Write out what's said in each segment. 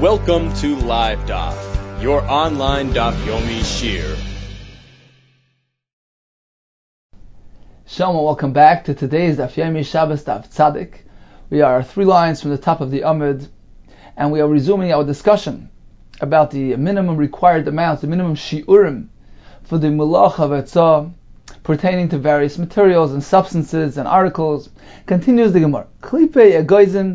Welcome to Live Daf, your online Daf Yomi Shir. Shalom, welcome back to today's Daf Yomi Shabbos Daf Tzadik. We are 3 lines from the top of the Amud, and we are resuming our discussion about the minimum required amounts, the minimum shiurim for the Mulach of Etzah pertaining to various materials and substances and articles. Continues the Gemara. Klipe egoizim.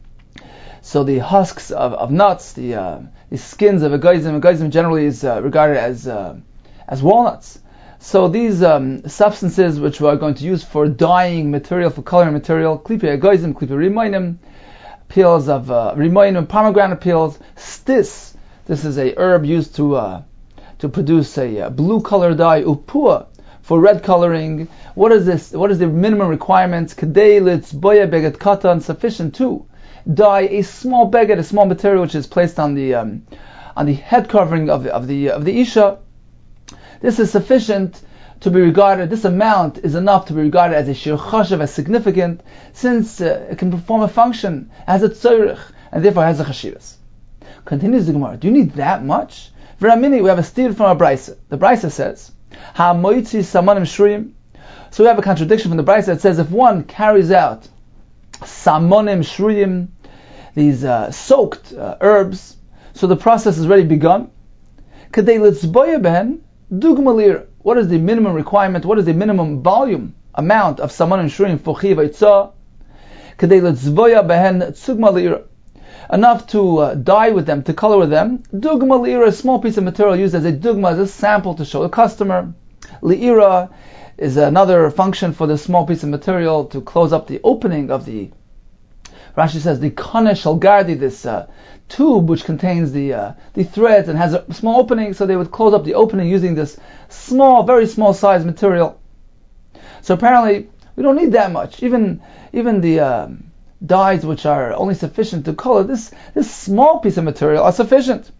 So the husks of nuts, the skins of egoizim generally is regarded as walnuts. So these substances which we are going to use for dyeing material, for coloring material, klipe egoizim, klipe rimoinim, peels of rimoinim, pomegranate peels, stis. This is a herb used to produce a blue color dye, upua, for red coloring. What is this? What is the minimum requirements? Kedei litzboya beget katan, sufficient to dye a small beged, a small material which is placed on the head covering of the isha. This is sufficient to be regarded. This amount is enough to be regarded as a shir chashav, as significant, since it can perform a function as a tzorich and therefore has a chashivas. Continues the Gemara. Do you need that much? V'ramini, we have a steer from our Brisa. The Brisa says, "Ha moitzi samanim shruyim." So we have a contradiction from the Brisa that says if one carries out samonim shruyim, these soaked herbs, so the process has already begun. Kadei litzboya behen dugmalir. What is the minimum requirement? What is the minimum volume amount of samonim shruyim for chiv eitzah? Kadei litzboya behen tsugmalir. Enough to dye with them, to color with them. Dugma li'ira, a small piece of material used as a dugma, as a sample to show the customer. Li'ira is another function for the small piece of material to close up the opening of the, Rashi says, the kaneh shalgardi, this tube which contains the threads and has a small opening, so they would close up the opening using this small, very small size material. So apparently, we don't need that much. Even the dyes which are only sufficient to color this small piece of material are sufficient.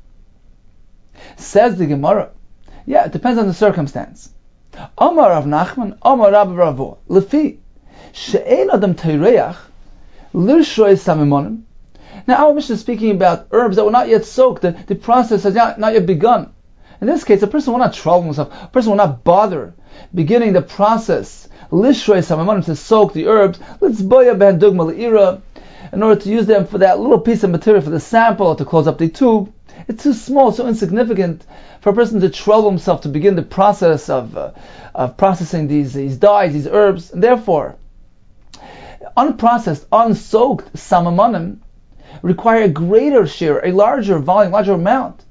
Says the Gemara. Yeah, it depends on the circumstance. Amar Rav Nachman, Amar Rabbi Ravo, Lefi she'ein adam teireach lirshoy samimonim. Now our Mishnah is speaking about herbs that were not yet soaked. The process has not yet begun. In this case, a person will not trouble himself. A person will not bother beginning the process lishrei samimonim, to soak the herbs. Let's boya ben dugma le'ira, in order to use them for that little piece of material for the sample or to close up the tube. It's too small, so insignificant for a person to trouble himself to begin the process of processing these dyes, these herbs. And therefore, unprocessed, unsoaked samimonim require a greater share, a larger volume, larger amount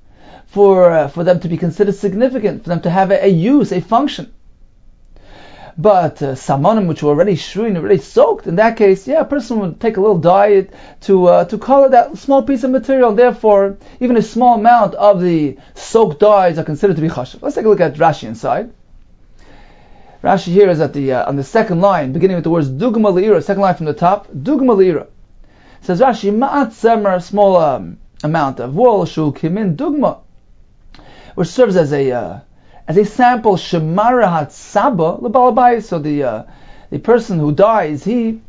for them to be considered significant, for them to have a use, a function. But samonim which were already shruin, already soaked, in that case, yeah, a person would take a little dye to color that small piece of material. Therefore, even a small amount of the soaked dyes are considered to be chashav. Let's take a look at Rashi inside. Rashi here is at on the second line, beginning with the words dugma le'ira, second line from the top, dugma le'ira. Says Rashi, ma'at semer, small amount of wool, shu kimin dugma, which serves as a sample, shemara hatzaba lebalabayis. So the person who dyes, the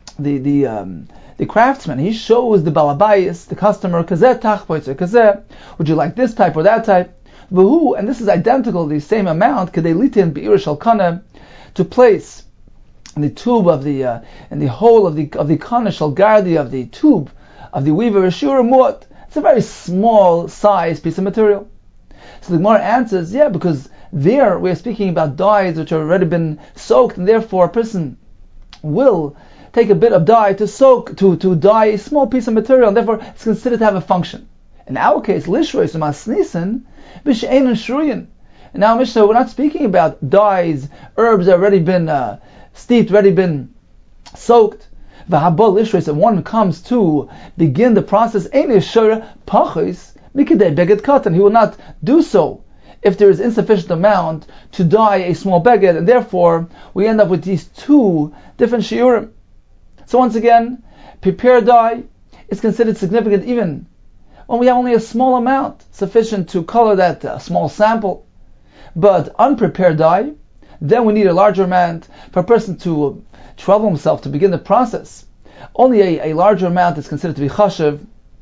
craftsman, he shows the balabayis, the customer, kazeh tachpoitzer, kazeh, would you like this type or that type? V'hu, and this is identical, the same amount, kadei litin be'ir shel kaneh, to place in the tube of the in the hole of the kaneh shel gardi, of the tube of the weaver, shura muat. It's a very small size piece of material. So the Gemara answers, yeah, because there we are speaking about dyes which have already been soaked, and therefore a person will take a bit of dye to dye a small piece of material, and therefore it's considered to have a function. In our case, lishrois u'masnisin b'she'ein shruyin. In our Mishnah, we're not speaking about dyes, herbs that have already been steeped, already been soaked. V'habol lishrois, and one comes to begin the process, ein yeshara pachos mikidei beged katan. He will not do so if there is insufficient amount to dye a small beged, and therefore we end up with these 2 different shiurim. So once again, prepared dye is considered significant even when we have only a small amount sufficient to color that small sample. But unprepared dye, then we need a larger amount for a person to trouble himself to begin the process. Only a larger amount is considered to be chashiv,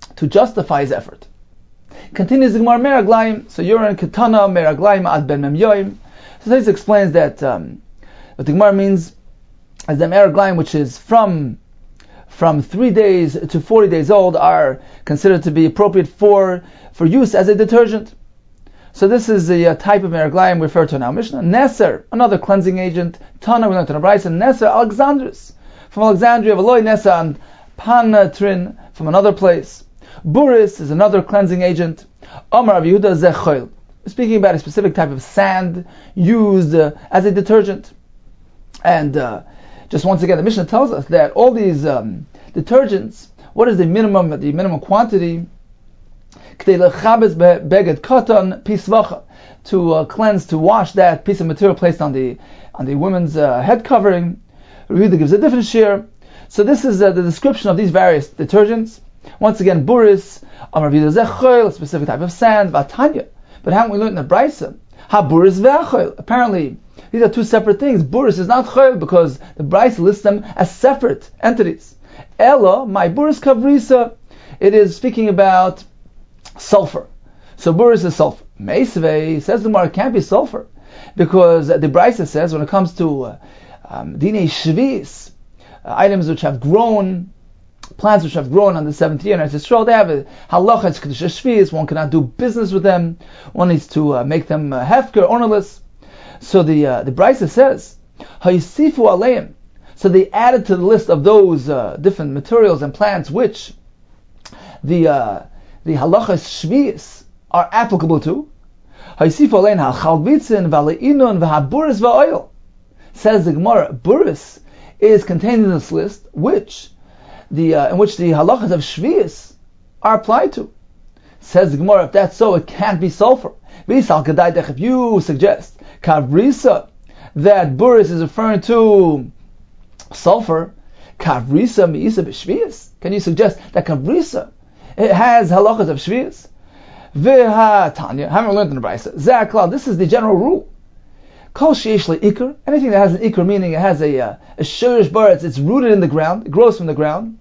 to justify his effort. Continues the Gemara Meraglaim, so you're in Ketana Meraglaim ad ben mem yoim. So this explains that what the Gemara means as the Meraglaim, which is from 3 days to 40 days old, are considered to be appropriate for use as a detergent. So this is the type of Meraglaim referred to in our Mishnah. Neser, another cleansing agent. Tana, we learned in the Brisa. Neser Alexandris, from Alexandria. Veloy Neser and Panatrin, from another place. Buris is another cleansing agent. Amar Rav Yehuda Zechol, speaking about a specific type of sand used as a detergent. And just once again, the Mishnah tells us that all these detergents, what is the minimum quantity? To cleanse, to wash that piece of material placed on the woman's head covering. Rav Yehuda gives a different share. So this is the description of these various detergents. Once again, buris, Amar Rav Yehuda Zechol, a specific type of sand, vatanya. But haven't we learned in the Brisa? Ha buris ve'achol. Apparently, these are two separate things. Buris is not chol because the Brisa lists them as separate entities. Ella, my buris kavrisa, it is speaking about sulfur. So buris is sulfur. Meisvei, says the Gemara, it can't be sulfur because the Brisa says when it comes to dinei shvis, items which have grown, plants which have grown on the 7th year, and as Yisrael, they have a halacha, it's kedusha shvis, one cannot do business with them, one needs to make them hefker, ownerless. So the Brisa says, hayisifu aleim, so they added to the list of those different materials and plants which the halacha shvis are applicable to. Hayisifu aleim ha-chalvitzin, v'aleinun, v'ha-buris, v'oil. Says the Gemara, buris is contained in this list, in which the halachas of shvius are applied to. Says the Gemara, if that's so, it can't be sulfur. If you suggest kavrisa, that buris is referring to sulfur, kavrisa mi'isa b'shvius, can you suggest that kavrisa, it has halachas of shvius? V'ha-tanya, haven't we learned in the Brisa? Za'aklal, this is the general rule. Kol sheyesh le'ikr, anything that has an ikr, meaning it has a shorish bar, it's rooted in the ground, it grows from the ground.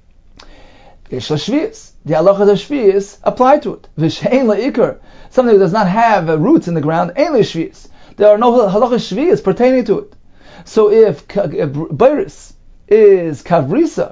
Yesh le'shvius, the halachas of shvius apply to it. V'shein le'ikr, something that does not have roots in the ground, ein le'shvius, there are no halachas shvius pertaining to it. So if Beiris is kavrisa,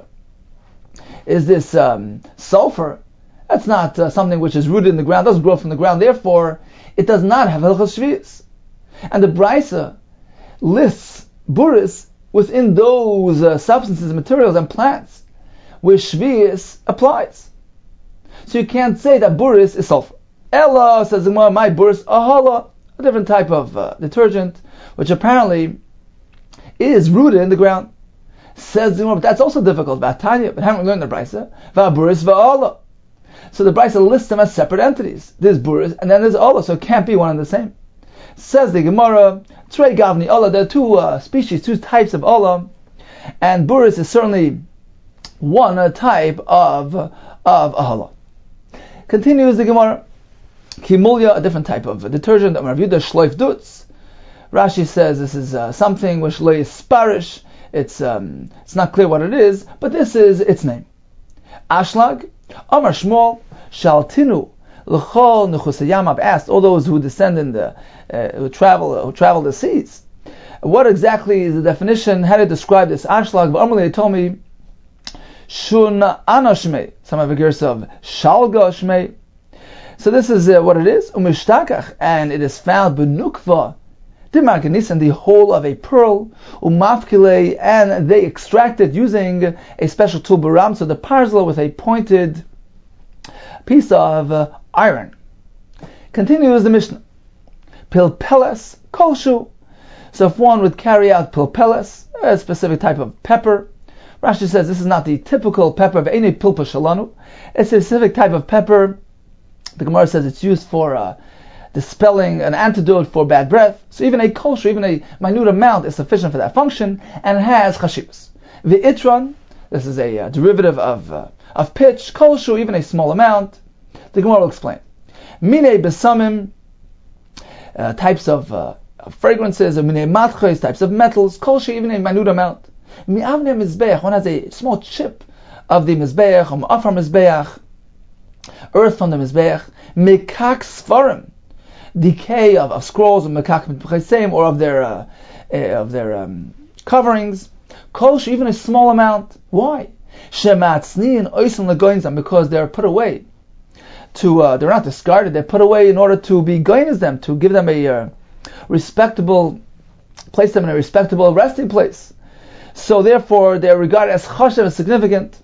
is this sulfur, that's not something which is rooted in the ground, doesn't grow from the ground, therefore it does not have halachas shvius. And the Brisa lists buris within those substances, materials, and plants where shvius applies. So you can't say that buris is sulfur. Ella, says the Gemara, my buris ahala, a different type of detergent, which apparently is rooted in the ground. Says the Gemara, but that's also difficult. Vatanya, but haven't we learned the Brisa? Vaburis va'ala. So the Brisa lists them as separate entities. There's buris and then there's Allah, so it can't be one and the same. Says the Gemara, Trei Gavni Allah, there are two species, two types of Allah, and buris is certainly one type of Allah. Continues the Gemara, Kimulya, a different type of detergent, Rav Yehuda Shloif Dutz. Rashi says this is something which is sparish, it's not clear what it is, but this is its name. Ashlag, Amar Shmuel, Shaltinu, L'chol Nechusayam, I've asked all those who descend in who travel the seas, what exactly is the definition, how to describe this ashlag? But normally they told me shun anashmei, some have a gersa of shalga shmei. So this is what it is, umishtakach, and it is found benukva dimarganis, in the hole of a pearl, umafkile, and they extract it using a special tool baram, so the parzla with a pointed piece of iron. Continues the Mishnah. Pilpeles kolshu. So if one would carry out pilpeles, a specific type of pepper, Rashi says this is not the typical pepper of any pilpa shalanu. It's a specific type of pepper. The Gemara says it's used for dispelling an antidote for bad breath. So even a kolshu, even a minute amount is sufficient for that function, and it has chashivas. V'itron, this is a derivative of pitch. Kolshu, even a small amount. The Gemara will explain. Mine besamim, types of fragrances, mine matchos, types of metals. Kolshu, even a minute amount. Mi'avne mizbeach, one has a small chip of the mizbeach, afar mizbeach. earth from the Mizbeach, Mekak Sfarim, decay of scrolls of Mekak Mitchesem, or of their coverings, Kosher, even a small amount. Why? Shematznin Oisim Legoinzam, because they're put away to, they're not discarded, they're put away in order to be goinez them, to give them a respectable, place them in a respectable resting place. So therefore, they're regarded as chashav, as significant.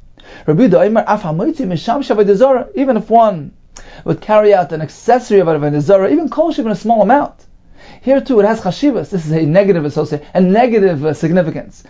Even if one would carry out an accessory of a zara, even kol even a small amount, here too it has chashivas. This is a negative association, a negative significance.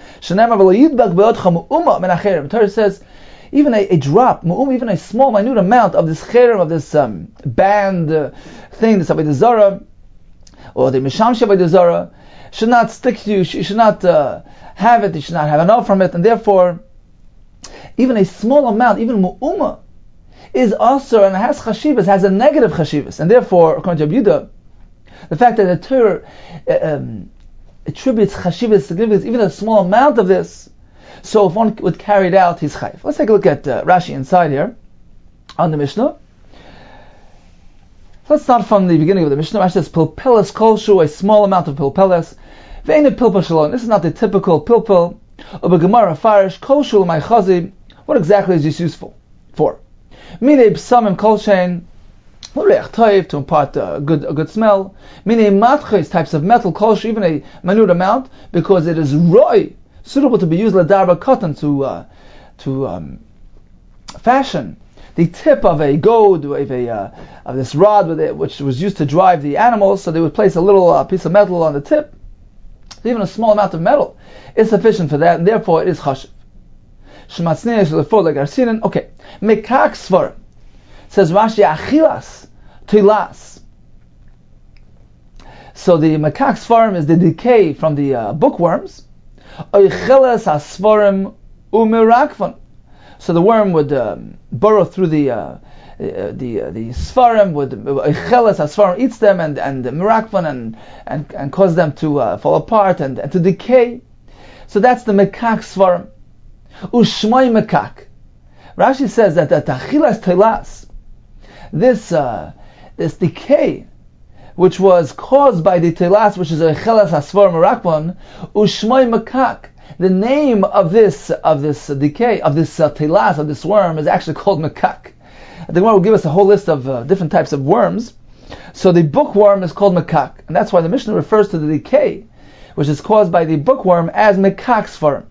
The Torah says, even a drop, even a small, minute amount of this cherem, of this band thing, this avodah zara, or the mishamshe avodah zara, should not stick to you. You should not have it. You should not have enough from it, and therefore, even a small amount, even mu'uma, is also, and has chashivas, has a negative chashivas, and therefore, according to Yehuda, the fact that the Torah attributes chashivas significance, even a small amount of this, so if one would carry it out, he's chayv. Let's take a look at Rashi inside here on the Mishnah. Let's start from the beginning of the Mishnah. Rashi says, "Pilpeles kolshu," a small amount of pilpeles. Ve'ene pilpel shalom. This is not the typical pilpel. Ubegemara farish kolshu l'maychazi. What exactly is this useful for? Mine psamim kolshein l'reich toiv, to impart a good smell. Mine matches, types of metal kolshu, even a minute amount, because it is roy, suitable to be used l'darba cotton, to fashion the tip of a goad, of this rod which was used to drive the animals. So they would place a little piece of metal on the tip. So even a small amount of metal is sufficient for that, and therefore it is chashiv. Okay, mekak svar, says Rashi, achilas tilas. So the mekak svarim is the decay from the bookworms. Oicheles asvarim umirakvan. So the worm would burrow through the svarim, would Eicheles asvarim, eats them, and mirakvan, and cause them to fall apart and to decay. So that's the mekak svarim. Ushmai mekak. Rashi says that the achilas telas, this decay, which was caused by the telas, which is Eicheles asvarim mirakvan, ushmai mekak. The name of this decay, of this telas, of this worm, is actually called mekak. The Gemara will give us a whole list of different types of worms. So the bookworm is called mekak, and that's why the Mishnah refers to the decay, which is caused by the bookworm, as mekak sfarim.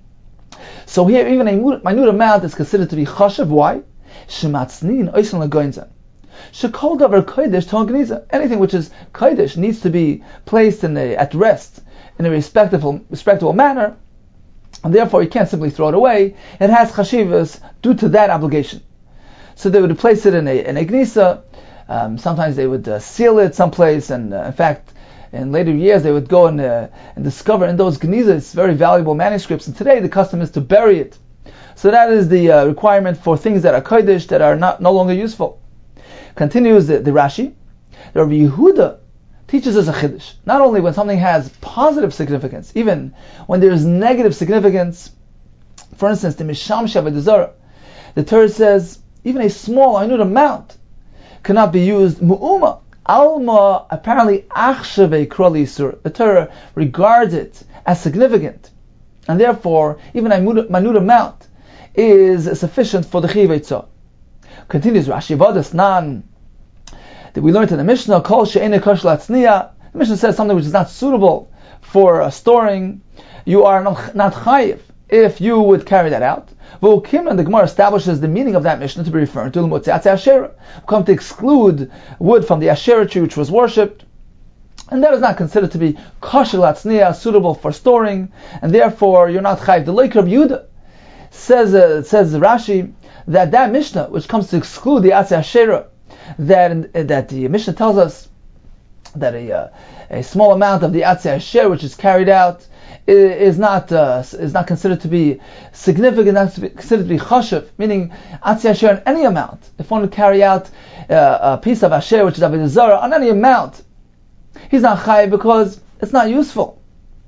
So here, even a minute amount is considered to be chashav. Why? Shematznin oisen lagoinza. Shekol davar kodesh tongniza. Anything which is kodesh needs to be placed at rest in a respectable manner. And therefore, you can't simply throw it away. It has chashivas due to that obligation. So they would place it in a gnisa. Sometimes they would seal it someplace, and in fact, in later years, they would go and discover in those gnisas very valuable manuscripts. And today, the custom is to bury it. So that is the requirement for things that are kodesh, that are no longer useful. Continues the Rashi. The Rabbi Yehuda teaches us a chiddush. Not only when something has positive significance, even when there is negative significance. For instance, the mishamshe avodah zara, the Torah says even a small minute amount cannot be used. Mu'uma alma, apparently achshave krali sur. The Torah regards it as significant, and therefore even a minute amount is sufficient for the chiyuv eitzah. Continues Rashi, vadas nan, that we learned in the Mishnah, kol she'ene kosh latzniya. The Mishnah says something which is not suitable for storing, you are not chayiv if you would carry that out. V'ukim, and the Gemara establishes the meaning of that Mishnah to be referring to l'motziatze Asherah. We come to exclude wood from the Asherah tree which was worshipped, and that is not considered to be kosher latzniya, suitable for storing, and therefore you're not chayiv. The Leik Rabbi Yehuda says Rashi that Mishnah which comes to exclude the Atze Asherah, that the Mishnah tells us that a small amount of the Atze Asher which is carried out is not considered to be significant, not considered to be chashiv, meaning Atze Asher in any amount. If one would carry out a piece of Asher which is avodah zara on any amount, he's not chayiv because it's not useful.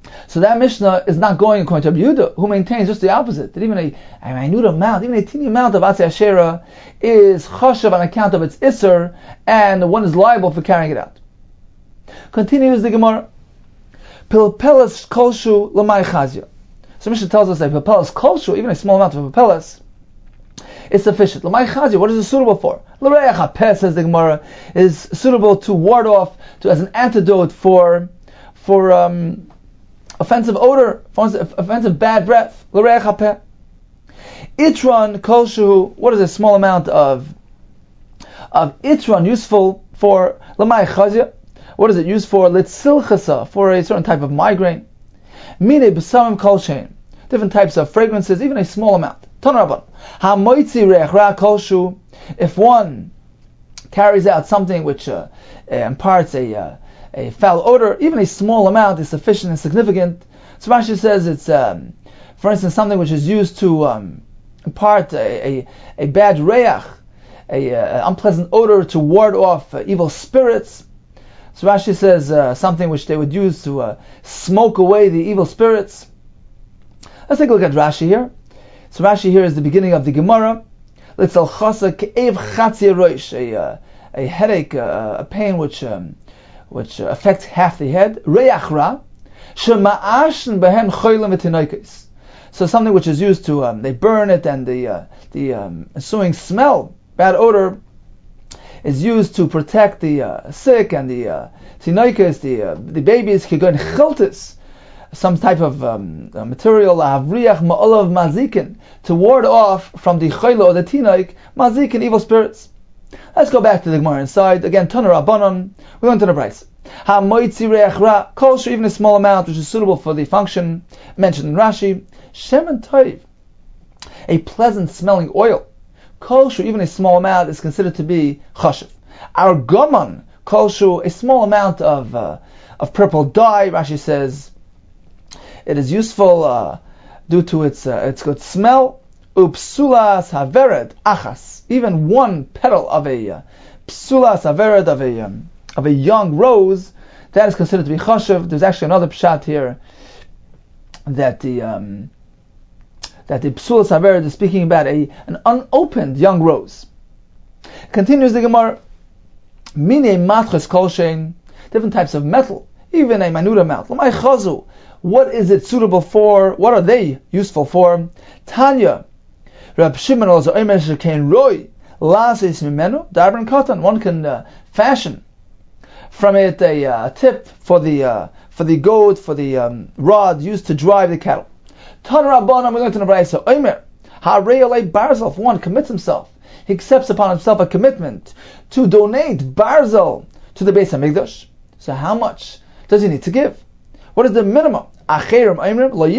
So that Mishnah is not going according to Rabbi Yehuda, who maintains just the opposite. That even a minute amount, even a teeny amount of Atzei Asherah is chashav on account of its Isser, and one is liable for carrying it out. Continues the Gemara. Pilpeles kolshu l'may chazia. So Mishnah tells us that pilpeles kolshu, even a small amount of pilpeles, is sufficient. L'may chazia, what is it suitable for? L'reach hapeh, says the Gemara, is suitable to ward off, as an antidote for offensive odor, offensive bad breath. L'reach hapeh. Itron kolshu, what is a small amount of itron useful for l'may chazia? What is it used for? Litzilchasa, for a certain type of migraine. Mine b'samim kolshein, different types of fragrances, even a small amount. Tanarabban, hamoitzi reich ra kolshu, if one carries out something which imparts a foul odor, even a small amount is sufficient and significant. So Rashi says it's, for instance, something which is used to impart a bad reich, a unpleasant odor to ward off evil spirits. So Rashi says something which they would use to smoke away the evil spirits. Let's take a look at Rashi here. So Rashi here is the beginning of the Gemara. A headache, a pain which affects half the head. So something which is used to, they burn it, and the ensuing smell, bad odor, is used to protect the sick and the tinoikas, the babies, kigon chiltis, some type of material, lahavriach ma'olav mazikin, to ward off from the chayla or the tinoik, mazikin, evil spirits. Let's go back to the Gemara inside. Again, Taner Rabbanon, we went to the price. Ha-moitzi reach ra, kolshu, even a small amount which is suitable for the function mentioned in Rashi. Shemen toiv, a pleasant smelling oil. Kolshu, even a small amount, is considered to be chashiv. Argaman, kolshu, a small amount of purple dye. Rashi says it is useful due to its good smell. Upsulas havered achas, even one petal of a psulas havered of a young rose, that is considered to be chashiv. There's actually another pshat here that the psulas havered is speaking about an unopened young rose. Continues the Gemara. Mine matches kolshein, different types of metal, even a minute amount. L'may chazu, what is it suitable for? What are they useful for? Tanya, Rab Shimon also omer shekain roy lasis mimenu darban katan. One can fashion from it a tip for the goat, for the rod used to drive the cattle. Tan Rabbanan, we learned in the Brayso, omer harei alei barzel. If one commits himself, he accepts upon himself a commitment to donate barzel to the Beis Hamikdash. So how much does he need to give? What is the minimum? A piece of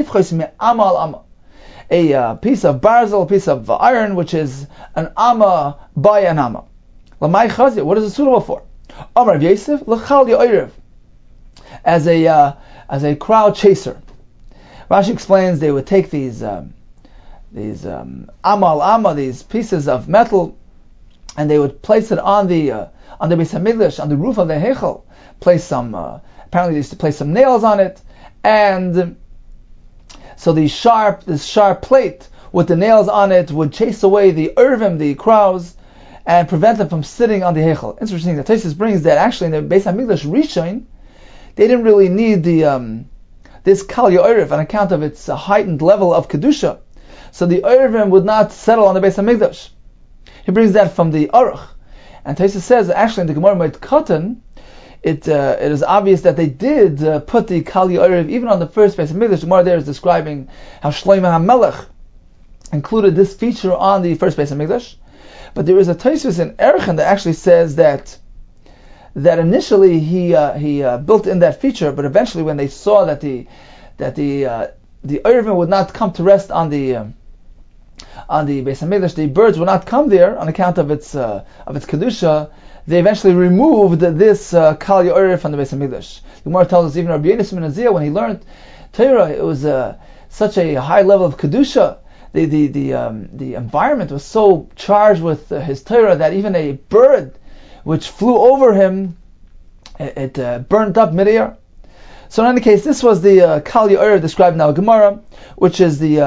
barzel, a piece of iron, which is an amma by an amma. L'may chazia, what is it suitable for? Amar Yosef, l'chal yo'erev, as a crowd chaser. Rashi explains they would take these amma al-amma, these pieces of metal, and they would place it on the Beis Hamikdash, on the roof of the Heichal. Apparently they used to place some nails on it, and so this sharp plate with the nails on it would chase away the Irvim, the crows, and prevent them from sitting on the Heichal. Interesting that Tosfos brings that actually in the Beis Hamikdash Rishon, they didn't really need this Kal Yo'erev on account of its heightened level of Kedusha. So the Irvim would not settle on the Beis Hamikdash. He brings that from the Aruch. And Tosfos says that actually in the Gemara Moed Katan, it is obvious that they did put the Kal Yo'erev even on the first Beis Hamikdash. The Gemara there is describing how Shlomo HaMelech included this feature on the first Beis Hamikdash. But there is a Tosfos in Erechim that actually says that initially he built in that feature, but eventually when they saw that the Irvim would not come to rest on the Beis Hamikdash, the birds would not come there on account of its kedusha, they eventually removed this Kal Yo'erev from the Beis Hamikdash. The Gemara tells us even Rabbi Yonis ben Azia, when he learned Torah, it was such a high level of kedusha. The environment was so charged with his Torah that even a bird which flew over him, it burnt up midair. So in any case, this was the Kal Ya'ir described now Gemara, which is the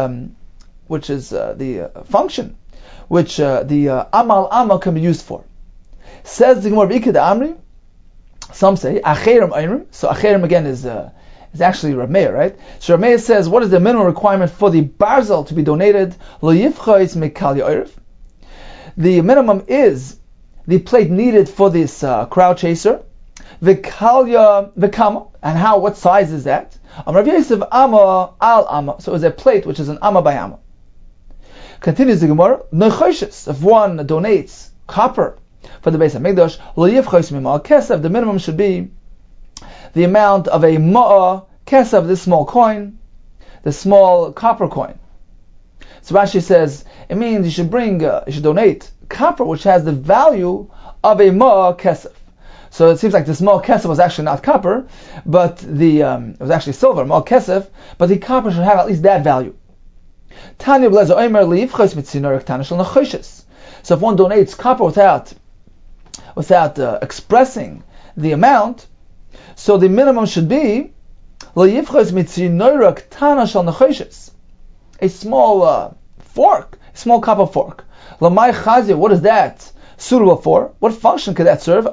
function which the Amal can be used for. Says the Gemara V'ikad Amri. Some say Acherim Eirim. So Acherim again is actually Rav Meir, right? So Rav Meir says, what is the minimum requirement for the barzel to be donated? Lo yifchais mikal ya'irif. The minimum is the plate needed for this crowd chaser. V'kalya v'kama. And what size is that? Rav Yosef Amma al Amma. So it's a plate which is an Amma by Amma. Continues the Gemara. Nechoshes. If one donates copper for the Beis HaMikdash, lo yifchais mimal kesef. The minimum should be the amount of a ma'a kesef, this small coin, the small copper coin. So Rashi says it means you should donate copper which has the value of a ma'a kesef. So it seems like the small kesef was actually not copper, but it was actually silver, ma'a kesef, but the copper should have at least that value. Tanya Blazer Omer liifchos mitzinor ktana shel nechoshes. So if one donates copper without expressing the amount, so the minimum should be a small fork, a small copper fork. What is that suitable for? What function could that serve?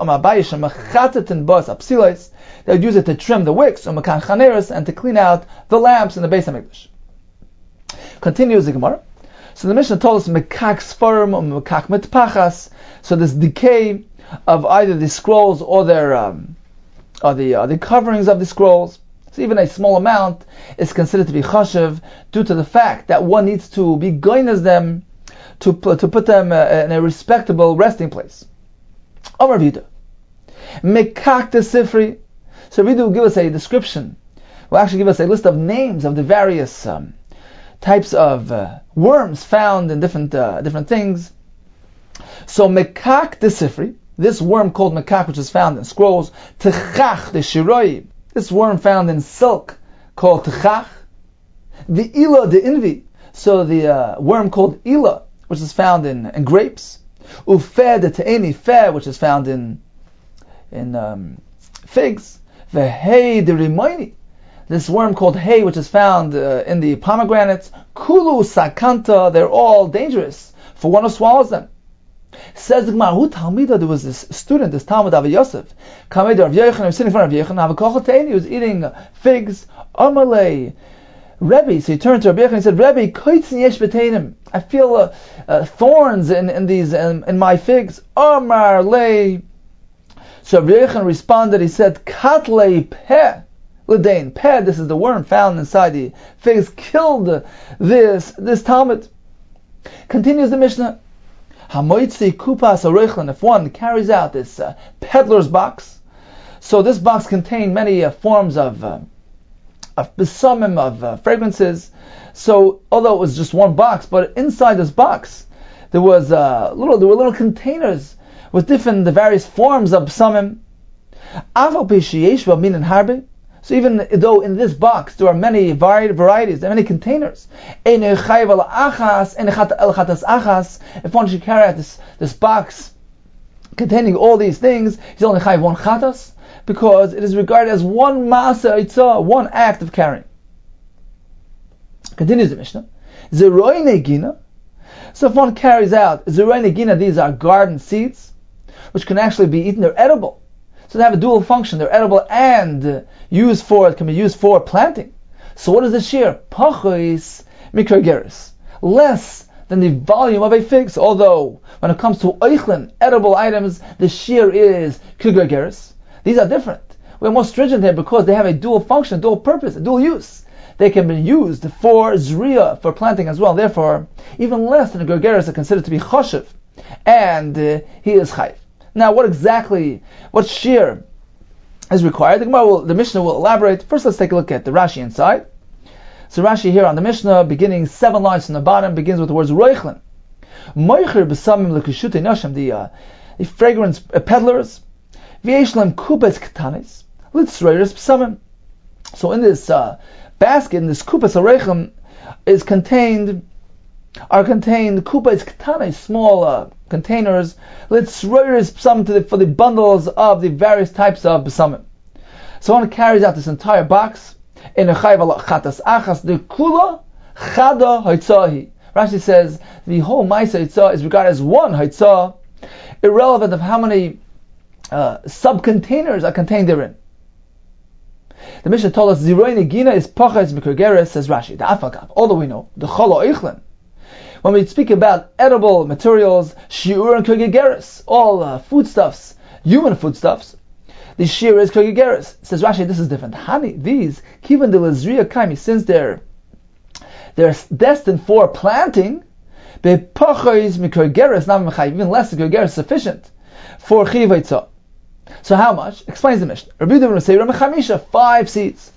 They would use it to trim the wicks and to clean out the lamps in the Beis HaMikdash. Continues the Gemara. So the Mishnah told us mekak sfarim or mekak mitpachas. So this decay of either the scrolls or the coverings of the scrolls. So even a small amount is considered to be chashiv due to the fact that one needs to be goynes them to put them in a respectable resting place. Amar Vida. Mekak de sifri. So Vida will give us a description. Will actually give us a list of names of the various types of worms found in different things. So mekak de sifri. This worm called mekak, which is found in scrolls, techach de shiroi, this worm found in silk called techach, the ila de invi, so the worm called ila, which is found in grapes, ufeh de te'eni, feh, which is found in figs, vehei de rimoini, this worm called hay, which is found in the pomegranates, kulu sakanta, they're all dangerous for one who swallows them. Says the Gemara, who Talmida? There was this student, this Talmud of Yosef. Talmid of Yechon, he was sitting in front of Yechon. He was eating figs. Amalei, Rebbe. So he turned to Rabbi Yechon and said, Rebbe, koitzin yesh b'teinim. I feel thorns in my figs. Amar lei. So Rabbi Yechon responded. He said, katlei peh l'dein. Peh, this is the worm found inside the figs. Killed this Talmud. Continues the Mishnah. Hamoitzi kupas orechlin. If one carries out this peddler's box, so this box contained many forms of besamim, of fragrances. So although it was just one box, but inside this box there were little containers with the various forms of besamim. Aval peishiyeshva min harbe. So even though in this box there are many varieties, there are many containers, if one should carry out this box containing all these things, he's only chayiv one chatas, because it is regarded as one masa itzah, one act of carrying. Continues the Mishnah. Zeroi negina. So if one carries out zeroi negina, these are garden seeds, which can actually be eaten. They're edible. So they have a dual function. They're edible and can be used for planting. So what is the shear? Pachos mikrogeris. Less than the volume of a fig. So although when it comes to oichlin, edible items, the shear is mikrogeris. These are different. We're more stringent here because they have a dual function, dual purpose, a dual use. They can be used for zriya, for planting as well. Therefore, even less than a gergeris are considered to be choshev, and he is chayv. Now, what shear is required? The Mishnah will elaborate. First, let's take a look at the Rashi inside. So Rashi here on the Mishnah, beginning 7 lines from the bottom, begins with the words roichlin. Moicher b'samim l'kishutei nashim, the fragrance peddlers. V'yeshlem kupes ketanis litzroiris b'samim. So in this basket, in this kupes arechem, are contained kupes ketanis, small containers. Litzroiris b'samim for the bundles of the various types of b'samim. Someone carries out this entire box in a chayv ala chatas achas the kula chada haitzahi. Rashi says the whole ma'isa haitzah is regarded as one haitzah, irrelevant of how many sub-containers are contained therein. The Mishnah told us ziroi negina is pachas mikrogeres, says Rashi. The afagav, although we know the cholo eichlin. When we speak about edible materials, shiur and kogegeres, all foodstuffs, human foodstuffs, the shiur is kogegeres. Says Rashi, this is different. Hani, these kivan de lazriya kaimi, since they're destined for planting, bepachas mikrogeres nam mechayv, even less than kogegeres sufficient for chiv. So how much? Explains the Mishnah. Rabbi Yehuda will say, Ramechamisha, 5 seeds.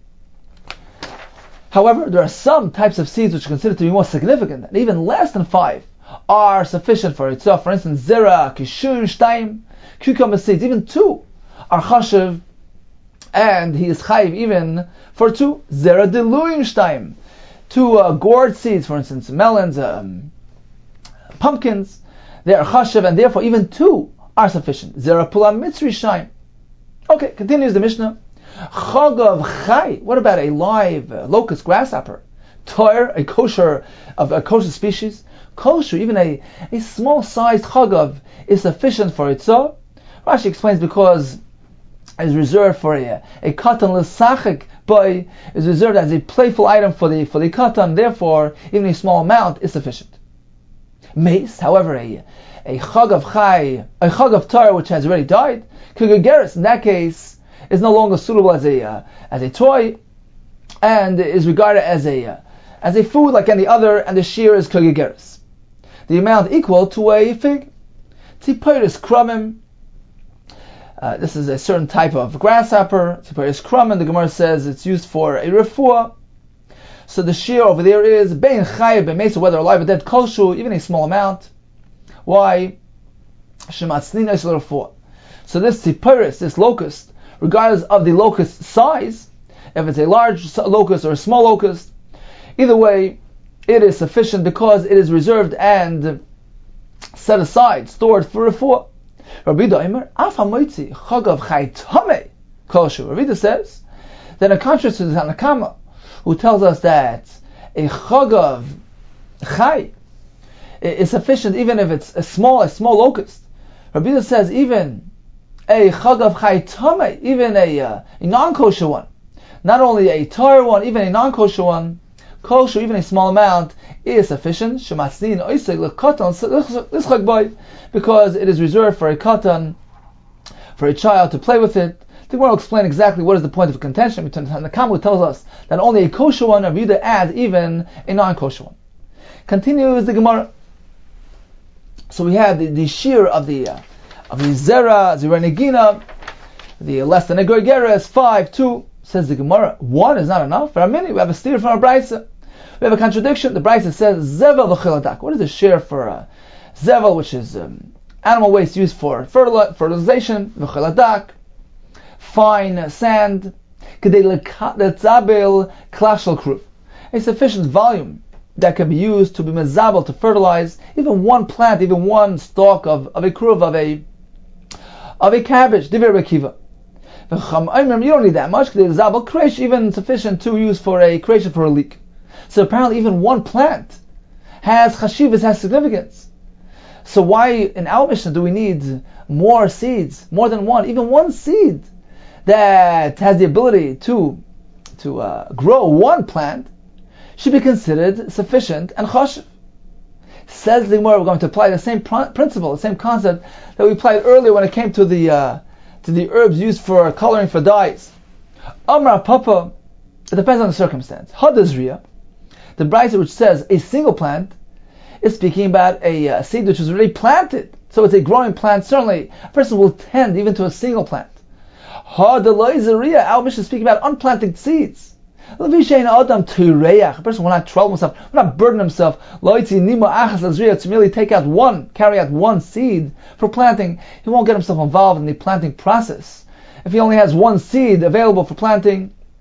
However, there are some types of seeds which are considered to be more significant, and even less than 5 are sufficient for it. So, for instance, zera, kishun, shtaim, cucumber seeds, even 2 are chashiv, and he is chayiv even for 2. Zera diluyim shtaim, 2 gourd seeds, for instance, melons, pumpkins, they are chashiv, and therefore even 2 are sufficient. Zera pula mitzri shaim. Okay, continues the Mishnah. Chagav chai. What about a live locust grasshopper? Toir, a kosher species. Kosher, even a small sized chagav is sufficient for itzah. Rashi explains because it is reserved for a katan l'sachik boy, is reserved as a playful item for the katan. Therefore, even a small amount is sufficient. Mace, however, a chagav chai, a chagav tar which has already died, kugageris, in that case, is no longer suitable as a toy, and is regarded as a food like any other, and the shear is kugageris, the amount equal to a fig. Tziporis krumim. This is a certain type of grasshopper. Tziporis krumim. The Gemara says it's used for a refuah. So the shear over there is bein chayiv b'meisa, whether alive or dead, koshu, even a small amount. Why? So this tziporis, this locust, regardless of the locust size, if it's a large locust or a small locust, either way, it is sufficient because it is reserved and set aside, stored for refuah. Rabbi Yehuda says that in contrast to the Tanakama, who tells us that a chagav chai is sufficient even if it's a small locust. Rabbi Yehuda says even a chagav chai tamei, even a non-kosher one, not only a tar one, even a non-kosher one, kosher, even a small amount, is sufficient. Because it is reserved for a katan, for a child to play with it. The Gemara will explain exactly what is the point of contention between the Tanakama, who tells us that only a kosher one, Rabbi Yehuda adds even a non-kosher one. Continues the Gemara. So we have the shear of the zera negina, the less than a gorgeres, 5, 2. Says the Gemara, 1 is not enough. For a minute, we have a steer from a brisa. We have a contradiction. The brisa says zevel v'chiladak. What is the shear for zevel, which is animal waste used for fertilization? V'chiladak, fine sand, kedei letzabel klashel kruf, a sufficient volume that can be used to be mezabel, to fertilize even one plant, even one stalk of a kruv, of a cabbage. Divrei Reb Akiva. You don't need that much. Even sufficient to use for a creation for a leek. So apparently even one plant has chashivas, has significance. So why in our Mishnah do we need more seeds, more than one? Even one seed that has the ability to grow one plant should be considered sufficient and chashiv. Says the Gemara, we're going to apply the same principle, the same concept that we applied earlier when it came to the herbs used for coloring for dyes. Amar Papa, it depends on the circumstance. Hadazriya, the brisa which says a single plant, is speaking about a seed which was already planted. So it's a growing plant. Certainly, a person will tend even to a single plant. Hadalaizariya, our Mishnah is speaking about unplanted seeds. A person will not trouble himself, will not burden himself to merely carry out one seed for planting. He won't get himself involved in the planting process. If he only has one seed available for planting,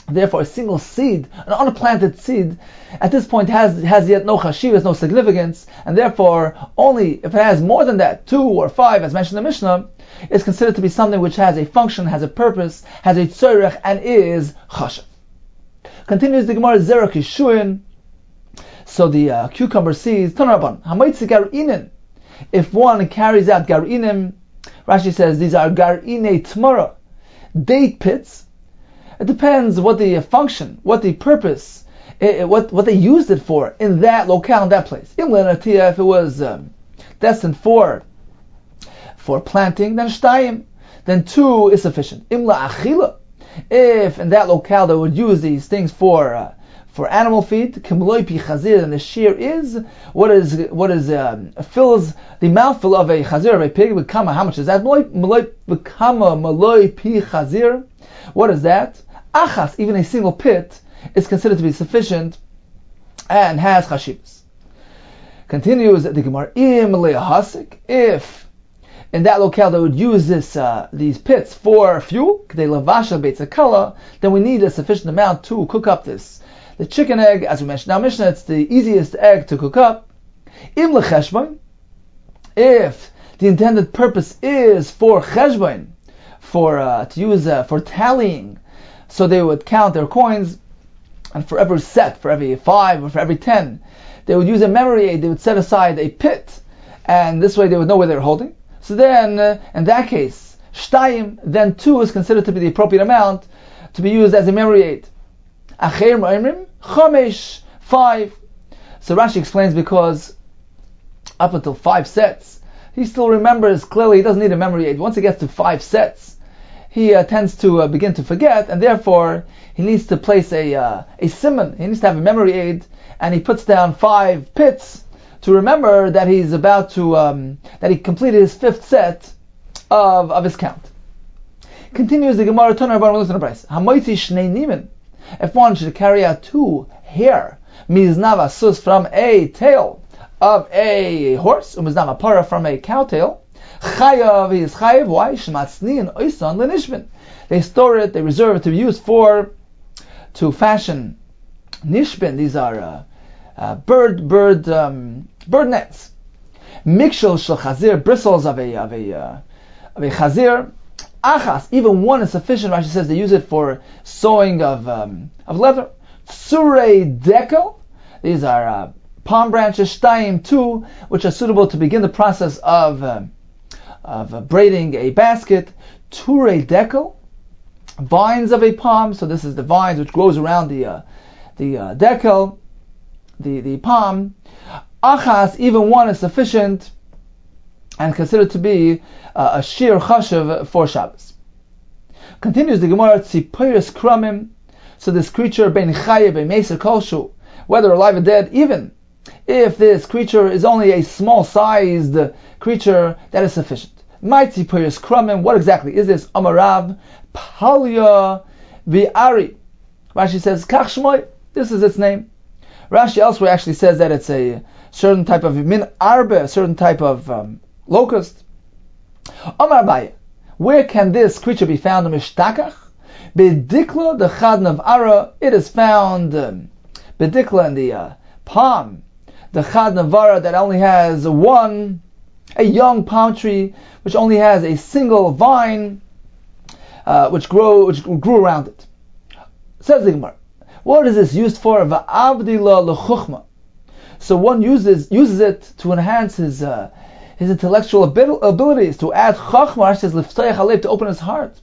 Therefore, a single seed, an unplanted seed, at this point has yet no chashivas, no significance, and therefore only if it has more than that, 2 or 5, as mentioned in the Mishnah, is considered to be something which has a function, has a purpose, has a tzorech, and is chashav. Continues the Gemara Zerach Yishuin. So the cucumber seeds, Tanarabban, Hamaitzi Gar'inin. If one carries out Gar'inim, Rashi says these are Gar'inei Tmara, date pits. It depends what the function, what the purpose, what they used it for in that locale, in that place. If it was destined for planting, then shtayim, then 2 is sufficient. Imla achila, if in that locale they would use these things for animal feed, kimloi pi chazir, and the shear is what fills the mouthful of a chazir, of a pig. B'kama, how much is that? Maloi pi chazir. What is that? Achas, even a single pit, is considered to be sufficient and has chashivas. Continues the Gemara, if in that locale they would use these pits for fuel, then we need a sufficient amount to cook up the chicken egg, as we mentioned. Now, Mishnah, it's the easiest egg to cook up. If the intended purpose is for cheshbon, to use for tallying, so they would count their coins, and for every set, for every 5 or for every 10, they would use a memory aid. They would set aside a pit, and this way they would know where they were holding. So then, in that case, shtayim, then 2 is considered to be the appropriate amount to be used as a memory aid. Acher ma'imrim, chamesh, 5. So Rashi explains because up until 5 sets, he still remembers clearly. He doesn't need a memory aid. Once he gets to 5 sets, he tends to begin to forget, and therefore he needs to place a simon. He needs to have a memory aid, and he puts down 5 pits to remember that he's about to that he completed his 5th set of his count. Continues the Gemara. Hamoitzi shnei nimen. If one should carry out 2 hair, miznava sus, from a tail of a horse, umiznava para, from a cow tail, chayav, he is chayav. Why? Shematzniin oisan lenishbin. They store it, they reserve it to be used to fashion nishbin. These are bird nets. Mikshel shel chazir, bristles of a chazir. Achas, even 1 is sufficient. Rashi says they use it for sewing of leather. Tsurei dekel, these are palm branches. Shtayim, 2, which are suitable to begin the process of braiding a basket. Turei dekel, vines of a palm. So this is the vines which grows around the dekel, the palm. Achas, even 1 is sufficient and considered to be a shir chashav for Shabbos. Continues the Gemara, Tzipiris kramim. So this creature, ben chayev, ben meser kolshu, whether alive or dead, even if this creature is only a small-sized creature, that is sufficient. My Tzipiris kramim, what exactly is this? Amarav, palya vi'ari. Rashi says, kach shmoy, this is its name. Rashi elsewhere actually says that it's a certain type of min arbe, a certain type of locust. Amar Abaye, where can this creature be found? Mishtakach bedikla the chadnav ara. It is found bedikla in the palm, the chadnav ara that only has a young palm tree which only has a single vine which grew around it. Says the Gemara, what is this used for? Va'avdila lechuchma. So one uses it to enhance his intellectual abilities, to add chachma. Says liftayach alev, to open his heart.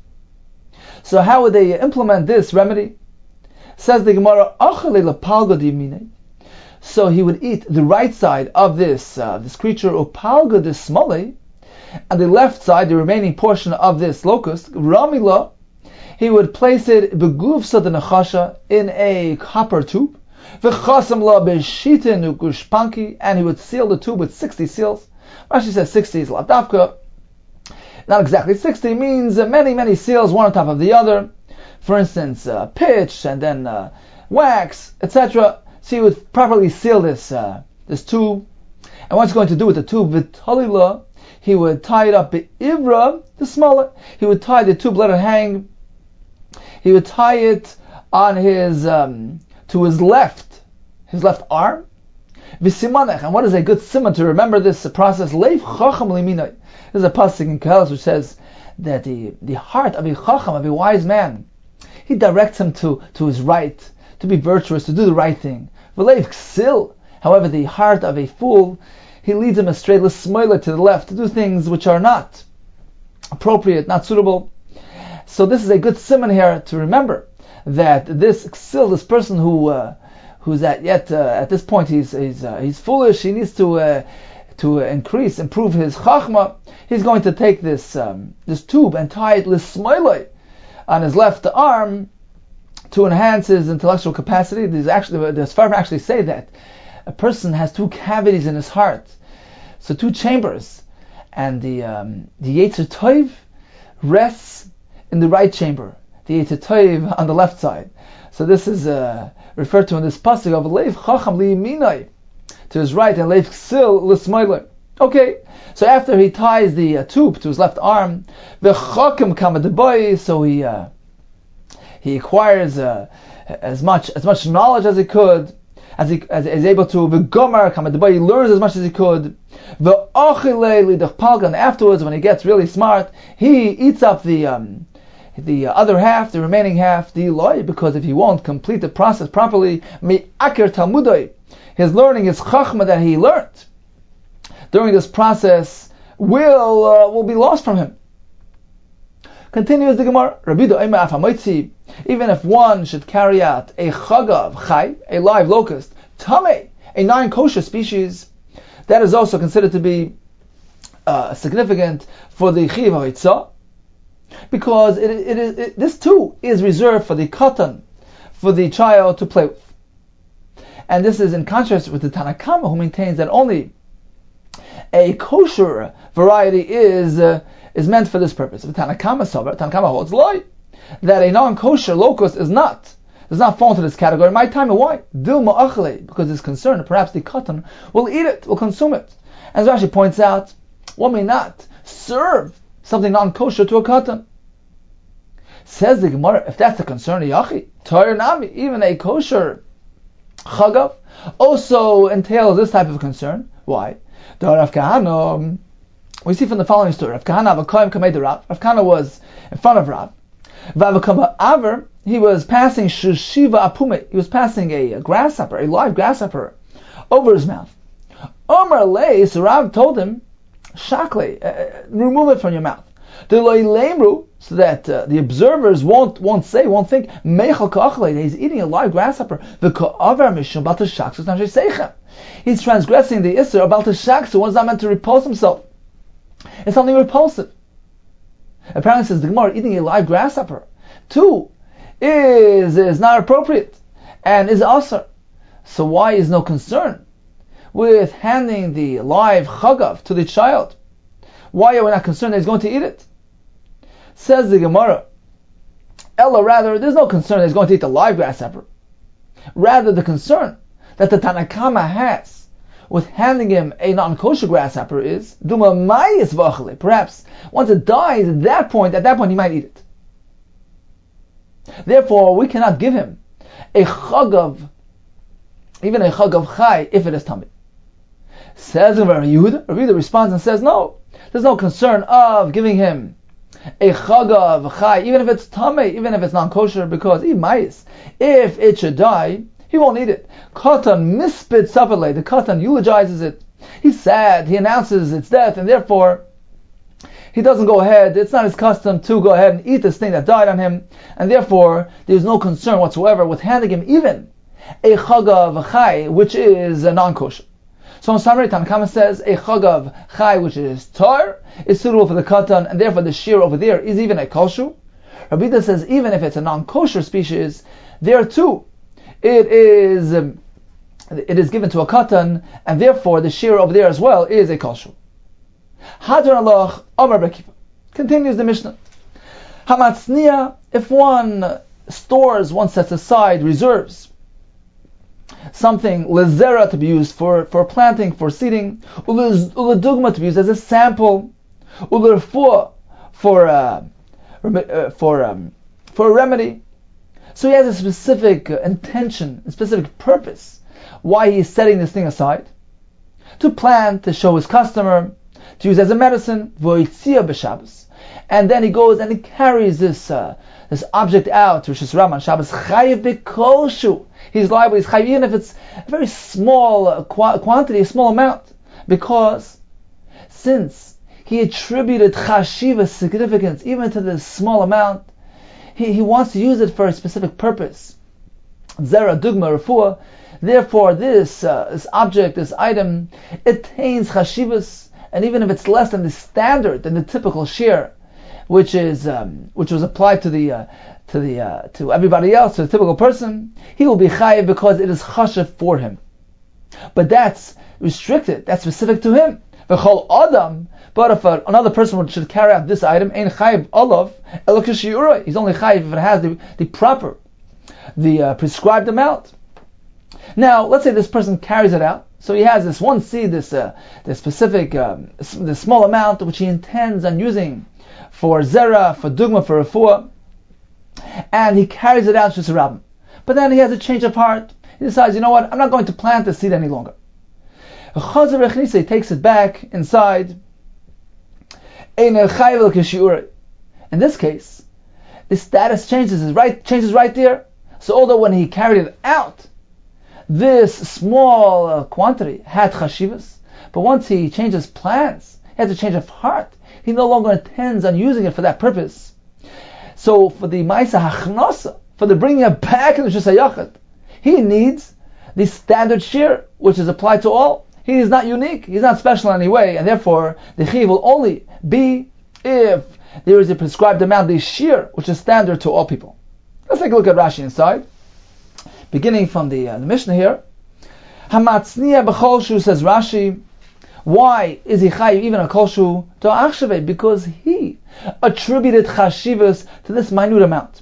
So how would they implement this remedy? Says the Gemara, achale lepalga dimine. So he would eat the right side of this creature, upalga dismale, and the left side, the remaining portion of this locust, ramila, he would place it beguvsa de nechasha, in a copper tube, v'chasam la beshitin ugushpanki, and he would seal the tube with 60 seals. Rashi says 60 is lavdavka. Not exactly 60, means many seals, one on top of the other. For instance, pitch and then wax, etc. So he would properly seal this tube. And what's he going to do with the tube? V'talila, he would tie it up be'ivra, the smaller. He would tie the tube, let it hang. He would tie it on his to his left arm. V'simanech, and what is a good simon to remember this process? Leiv chacham liminai. There's a pasuk in Koheles which says that the heart of a chacham, of a wise man, he directs him to his right, to be virtuous, to do the right thing. V'leiv ksil, however, the heart of a fool, he leads him astray, l'smoila, to the left, to do things which are not appropriate, not suitable. So this is a good simon here to remember that this ksil, this person who's at this point he's foolish, he needs to improve his chachma. He's going to take this tube and tie it l'smoila on his left arm to enhance his intellectual capacity. The Sfarim actually say that a person has two cavities in his heart, so two chambers, and the Yetzer Tov rests in the right chamber, the Yetzer Tov on the left side. So this is referred to in this pasuk of Leiv Chacham Liyiminai, to his right, and Leiv Ksil L'Smoilai. Okay, so after he ties the tube to his left arm, V'Chakim Kamadaboi, so he acquires as much knowledge as he could, as he's able to. V'Gomar Kamadaboi, he learns as much as he could. V'Achilei Lidach Palga, and afterwards, when he gets really smart, he eats up the other half, the remaining half, the loy, because if he won't complete the process properly, Mi'akir Talmudai, his learning, his chachma that he learned during this process will be lost from him. Continues the Gemara, Rabbi Do'ema Afamoitzi, even if one should carry out a chagav chai, a live locust, tamei, a non-kosher species, that is also considered to be significant for the chiv ha'hitzah, because this too is reserved for the katan, for the child to play with. And this is in contrast with the Tanna Kama, who maintains that only a kosher variety is meant for this purpose. The Tanna Kama holds lie that a non-kosher locust does not fall into this category. My time, and why? Dilma achle, because it's concerned that perhaps the katan will eat it, will consume it. As Rashi points out, one may not serve something non-kosher to a katan. Says the Gemara, if that's the concern of Yachi, Torah Nami, even a kosher chagav also entails this type of concern. Why? Rav Kahana, we see from the following story. Rav Kahana Rav Kahana was in front of Rav. Aver, he was passing Shushiva Apume, he was passing a grasshopper, a live grasshopper, over his mouth. Omar Lei, so Rav told him, Shakle, remove it from your mouth. So that the observers won't think that he's eating a live grasshopper. He's transgressing the Isser about the Shaksu. One's not meant to repulse himself. It's something repulsive. Apparently, says the Gemara, eating a live grasshopper too is not appropriate and is asr. So why is no concern with handing the live chagav to the child? Why are we not concerned that he's going to eat it? Says the Gemara, Ella, rather, there's no concern that he's going to eat the live grasshopper. Rather, the concern that the Tanna Kama has with handing him a non-kosher grasshopper is, Duma mayis v'achale. Perhaps once it dies, at that point he might eat it. Therefore, we cannot give him a chagav, even a chagav chai, if it is tummy. Says Rabbi Yehuda responds and says, no, there's no concern of giving him a chagav chai, even if it's tamei, even if it's non-kosher, because if it should die, he won't eat it. Katan mispit sapale, the katan eulogizes it. He's sad, he announces its death, and therefore he doesn't go ahead. It's not his custom to go ahead and eat this thing that died on him, and therefore there's no concern whatsoever with handing him even a chagav chai, which is a non-kosher. So in summary, Tanna Kama says a chagav chai, which is tar, is suitable for the katan, and therefore the shear over there is even a kosher. Rabbi Yehuda says even if it's a non-kosher species, there too it is given to a katan, and therefore the shear over there as well is a kosher. Hadron Allah Amar Bekiva. Continues the Mishnah. Hamatzniya, if one stores, one sets aside, reserves something lezera to be used for planting, for seeding, uledugma to be used as a sample, ulerfuah for a remedy. So he has a specific intention, a specific purpose why he is setting this thing aside. To plan, to show his customer, to use as a medicine, v'oitzia b'Shabbos. And then he goes and he carries this object out to Rosh Hashanah on Shabbos. Chayiv b'kolshu. He's liable, he's chayiv, even if it's a very small quantity, a small amount. Because since he attributed chashiva significance even to this small amount, he wants to use it for a specific purpose. Zera, dugma, refuah. Therefore, this object, this item, attains chashivas, and even if it's less than the standard, than the typical share, which was applied to everybody else, to the typical person, he will be chayiv because it is chashiv for him. But that's restricted, that's specific to him. V'chol adam. But if another person should carry out this item, ein chayiv olav elo k'shiuroi. He's only chayiv if it has the proper, the prescribed amount. Now, let's say this person carries it out. So he has this one seed, this specific, this small amount which he intends on using for zera, for dugma, for refuah, and he carries it out to Shus Rabbim. But then he has a change of heart. He decides, you know what, I'm not going to plant this seed any longer. He takes it back inside. In this case, the status changes right there. So although when he carried it out, this small quantity had chashivas, but once he changes plans, he has a change of heart. He no longer intends on using it for that purpose. So for the ma'isa hachnosa, for the bringing it back into Shus HaYachid, he needs the standard shir, which is applied to all. He is not unique, he's not special in any way, and therefore the chiv will only be if there is a prescribed amount, the shir, which is standard to all people. Let's take a look at Rashi inside. Beginning from the Mishnah here. Hamatzniya b'cholshu, says Rashi. Why is he chayiv even a kolshu to achshave? Because he attributed chashivas to this minute amount.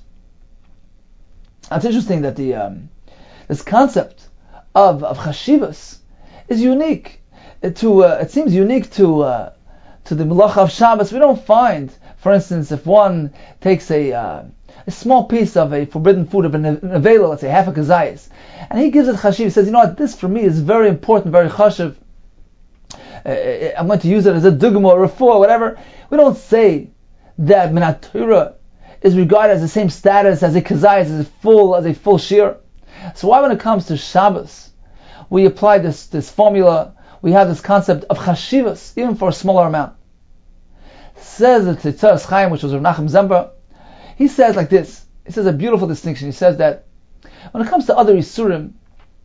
It's interesting that this concept of chashivas is unique to. It seems unique to the Melacha of Shabbos. We don't find, for instance, if one takes a small piece of a forbidden food of an avela, let's say half a kazayas, and he gives it chashiv, he says, you know what, this for me is very important, very chashiv. I'm going to use it as a dugma or refuah, whatever. We don't say that Minat Torah is regarded as the same status as a kazayas, as a full shir. So why, when it comes to Shabbos, we apply this formula, we have this concept of chashivas, even for a smaller amount? Says the Tzitzis Chaim, which was Rav Nachum Zemba, he says like this. He says a beautiful distinction. He says that when it comes to other isurim,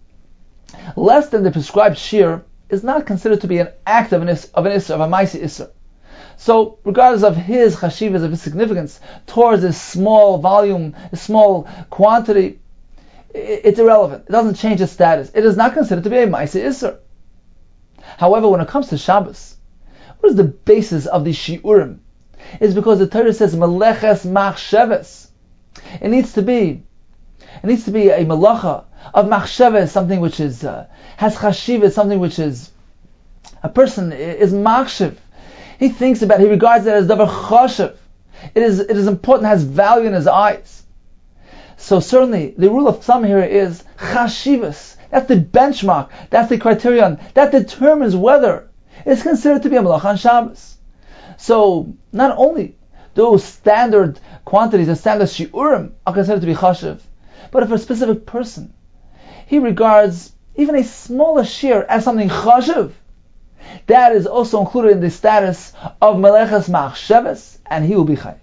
less than the prescribed shir is not considered to be an act of a ma'aseh isur. So, regardless of his chashivas, of his significance towards this small volume, a small quantity, it's irrelevant. It doesn't change its status. It is not considered to be a ma'aseh isur. However, when it comes to Shabbos, what is the basis of the shiurim? Is because the Torah says meleches machsheves. It needs to be a melacha of machsheves, something which is has chashiv, something which is a person is machshev. He thinks about it, he regards it as davar chashiv. It is important, has value in his eyes. So certainly the rule of thumb here is chashivas. That's the benchmark, that's the criterion, that determines whether it's considered to be a melacha on Shabbos. So, not only those standard quantities, the standard shiurim are considered to be chashiv, but if a specific person, he regards even a smaller shir as something chashiv, that is also included in the status of meleches machsheves, and he will be chayiv.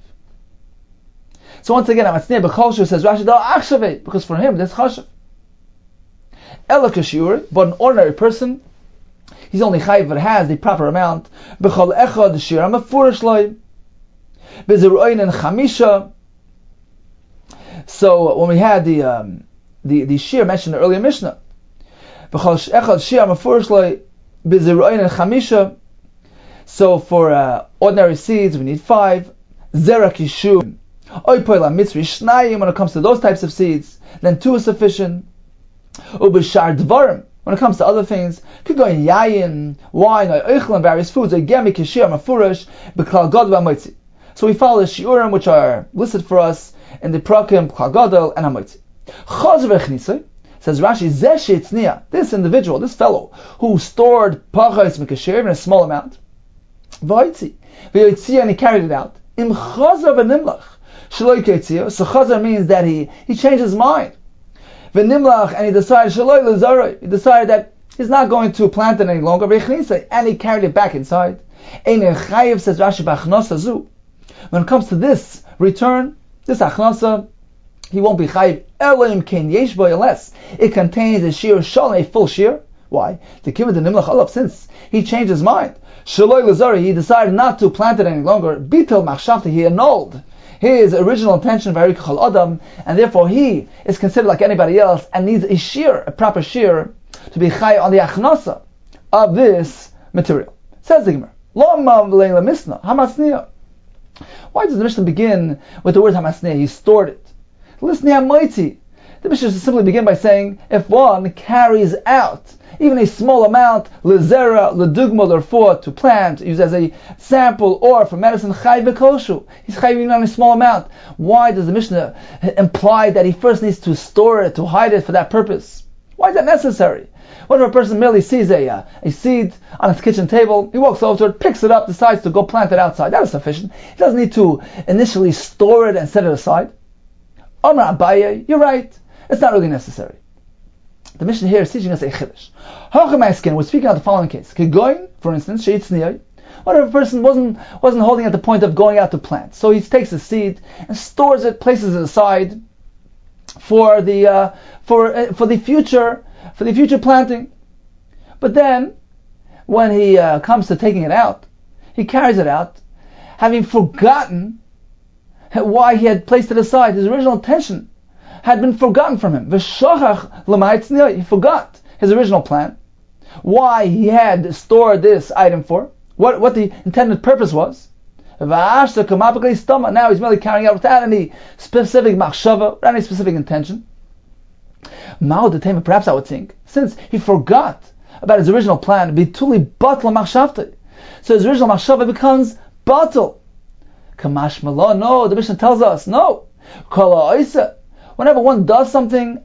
So once again, Amatzniya b'cholshu, says Rashi, achshaveh, because for him that's chashiv. Ela k'shiur, but an ordinary person, he's only chayiv if it has the proper amount. B'chol echad shir mefurish loy. B'zeru'in and chamisha. So when we had the shir mentioned in the earlier Mishnah, b'chol echad shir mefurish loy b'zeru'in and chamisha. So for ordinary seeds we need 5. Zera kishu. Oy poila mitzri shnayim. When it comes to those types of seeds, then 2 is sufficient. Ubishar dvarim. When it comes to other things, could go in yayin, wine, or eichel, and various foods, or gemi, kishir, mafurish, beklal god v'amoitzi. So we follow the shiurim which are listed for us in the Prakim, Chagadol, and Hamoitzi. Chaz v'chnisei, says Rashi, Zeh she'tzniya, this individual, this fellow, who stored pachas mikasher in a small amount, v'hoitzi, and he carried it out. Im chazar v'nimlach, shaloi keitzio, so chazar means that he changed his mind. V'nimlach, and he decided, shaloi l'zaroi, he decided that he's not going to plant it any longer, v'chnisei, and he carried it back inside. Ein chayiv, says Rashi, b'achnasa zu. When it comes to this return, this achnasa, he won't be chayiv elohim ken yesh bo, unless it contains a shear shalom, a full shear. Why? To give it the nimlach olav, since he changed his mind. Shaloi l'zari, he decided not to plant it any longer. Bitel machshavti, he annulled his original intention of Harikach al Adam, and therefore he is considered like anybody else and needs a shear, a proper shear, to be chayiv on the achnasa of this material. Says the Gemara, lo mam v'leila misna hamasniya. Why does the Mishnah begin with the word hamasniya? He stored it. Listen, the Mishnah should simply begin by saying, if one carries out even a small amount, lezera, ledugma, lerfuah, to plant, used as a sample or for medicine, chayv v'koshu. He's chayv even on a small amount. Why does the Mishnah imply that he first needs to store it, to hide it for that purpose? Why is that necessary? What if a person merely sees a seed on his kitchen table, he walks over to it, picks it up, decides to go plant it outside? That is sufficient. He doesn't need to initially store it and set it aside. Amar Abaye, you're right. It's not really necessary. The Mishnah here is teaching us a chiddush. We're speaking of the following case. Kegoyin, for instance, sheitzniyai. What if a person wasn't holding at the point of going out to plant? So he takes the seed and stores it, places it aside for the future planting. But then, when he comes to taking it out, he carries it out, having forgotten why he had placed it aside. His original intention had been forgotten from him. He forgot his original plan, why he had stored this item for, what the intended purpose was. Now he's merely carrying out without any specific machshava, without any specific intention. Perhaps I would think, since he forgot about his original plan, bituli batla machshavte, so his original machshava becomes batal. Kamashmala, no, the Mishnah tells us, no. Whenever one does something,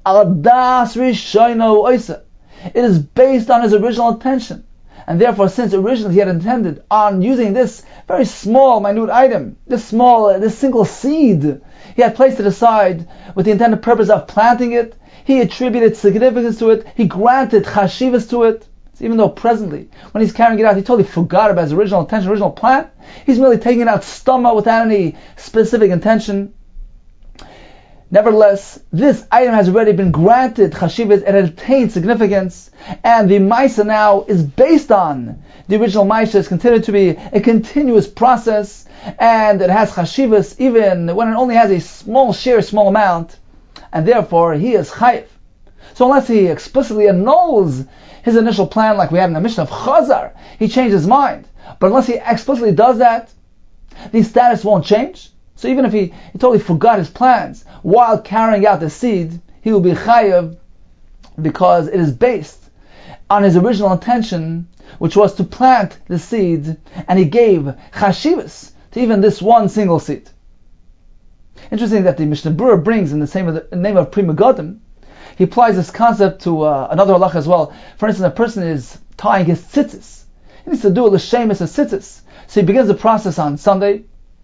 it is based on his original intention. And therefore, since originally he had intended on using this very small, minute item, this single seed, he had placed it aside with the intended purpose of planting it, he attributed significance to it, he granted chashivas to it. So even though presently, when he's carrying it out, he totally forgot about his original intention, original plan, he's merely taking it out stomach without any specific intention. Nevertheless, this item has already been granted chashivas, it has attained significance, and the maisa now is based on the original maisa. It's considered to be a continuous process, and it has chashivas even when it only has a small share, small amount, and therefore he is chayiv. So unless he explicitly annuls his initial plan, like we had in the Mishnah of Chazar, he changed his mind. But unless he explicitly does that, the status won't change. So even if he totally forgot his plans while carrying out the seed, he will be chayav because it is based on his original intention, which was to plant the seed, and he gave chashivas to even this one single seed. Interesting that the Mishnah Berurah brings in the name of Pri Megadim, he applies this concept to another halacha as well. For instance, a person is tying his tzitzis. He needs to do a l'shemus of tzitzis. So he begins the process on Sunday,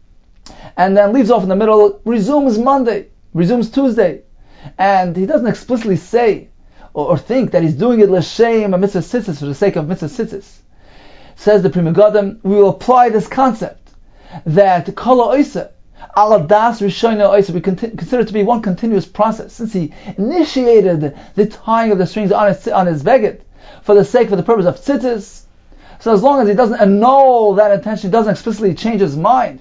and then leaves off in the middle, resumes Monday, resumes Tuesday. And he doesn't explicitly say or think that he's doing it l'shem a mitzvah tzitzis for the sake of mitzvah tzitzis. Says the Pri Megadim, we will apply this concept that kol ha'oiseh, Aladas Rishona Oisa, we consider it to be one continuous process. Since he initiated the tying of the strings on his veget for the purpose of tzitzis, so as long as he doesn't annul that intention, he doesn't explicitly change his mind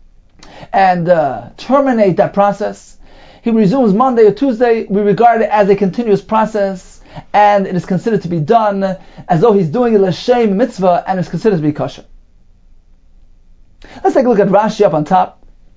and terminate that process, he resumes Monday or Tuesday. We regard it as a continuous process, and it is considered to be done as though he's doing it l'shem mitzvah, and is considered to be kosher. Let's take a look at Rashi up on top.